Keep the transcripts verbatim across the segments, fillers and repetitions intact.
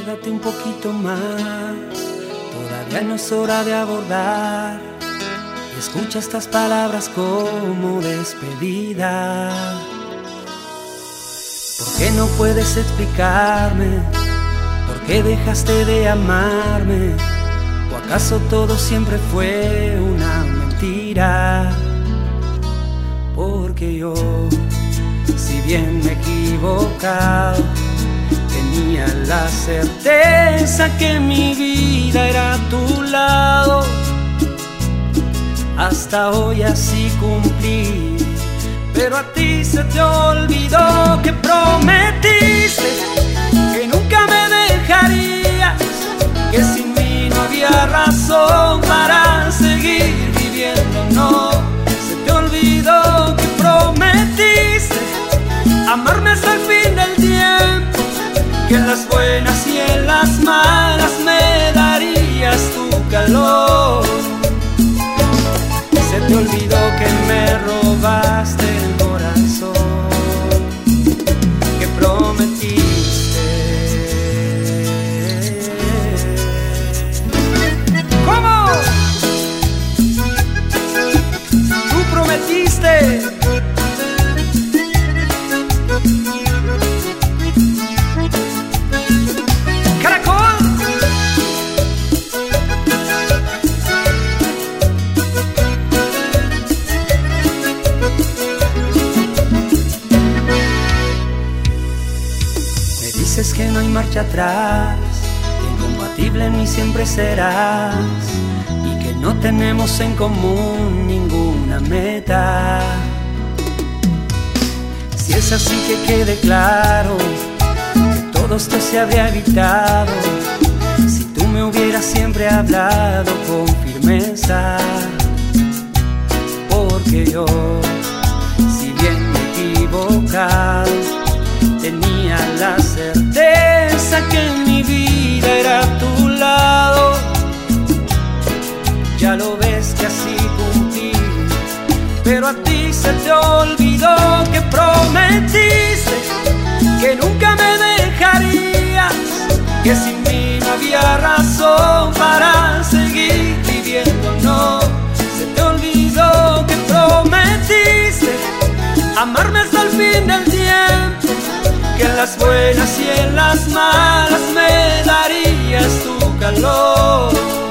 quédate un poquito más, todavía no es hora de abordar. Escucha estas palabras como despedida. ¿Por qué no puedes explicarme? ¿Por qué dejaste de amarme? ¿O acaso todo siempre fue una mentira? Porque yo, si bien me he equivocado, tenía la certeza que mi vida era a tu lado. Hasta hoy así cumplí, pero a ti se te olvidó que prometiste que nunca me dejarías, que sin mí no había razón para seguir viviendo. No, se te olvidó que prometiste amarme hasta el fin del tiempo, que en las buenas y en las malas me darías tu calor. Se te olvidó que me robaste el corazón, que prometiste. ¿Cómo? Tú prometiste. Dices que no hay marcha atrás, que incompatible ni siempre serás, y que no tenemos en común ninguna meta. Si es así, que quede claro que todo esto se habría evitado si tú me hubieras siempre hablado con firmeza. Porque yo, si bien me he equivocado, tenía la certeza que mi vida era a tu lado. Ya lo ves que así cumplí, pero a ti se te olvidó que prometiste que nunca me dejarías, que sin mí no había razón para seguir viviendo. No, se te olvidó que prometiste amarme hasta el fin del tiempo, que en las buenas y en las malas me darías tu calor.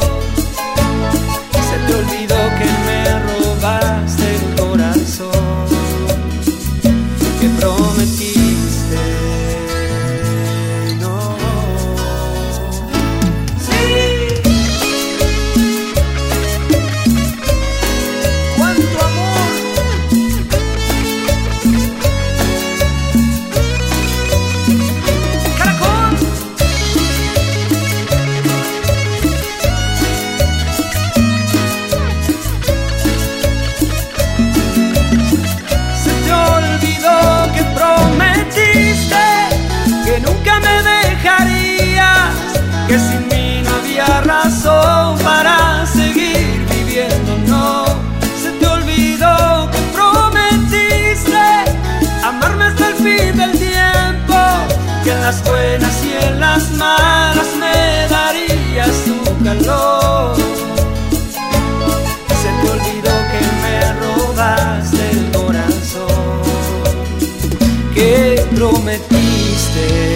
Se te olvidó que me robaste el corazón, que prometiste. No. Sí. Cuánto amor. Que sin mí no había razón para seguir viviendo. No, se te olvidó que prometiste amarme hasta el fin del tiempo, que en las buenas y en las malas me darías tu calor. Se te olvidó que me robaste el corazón, que prometiste.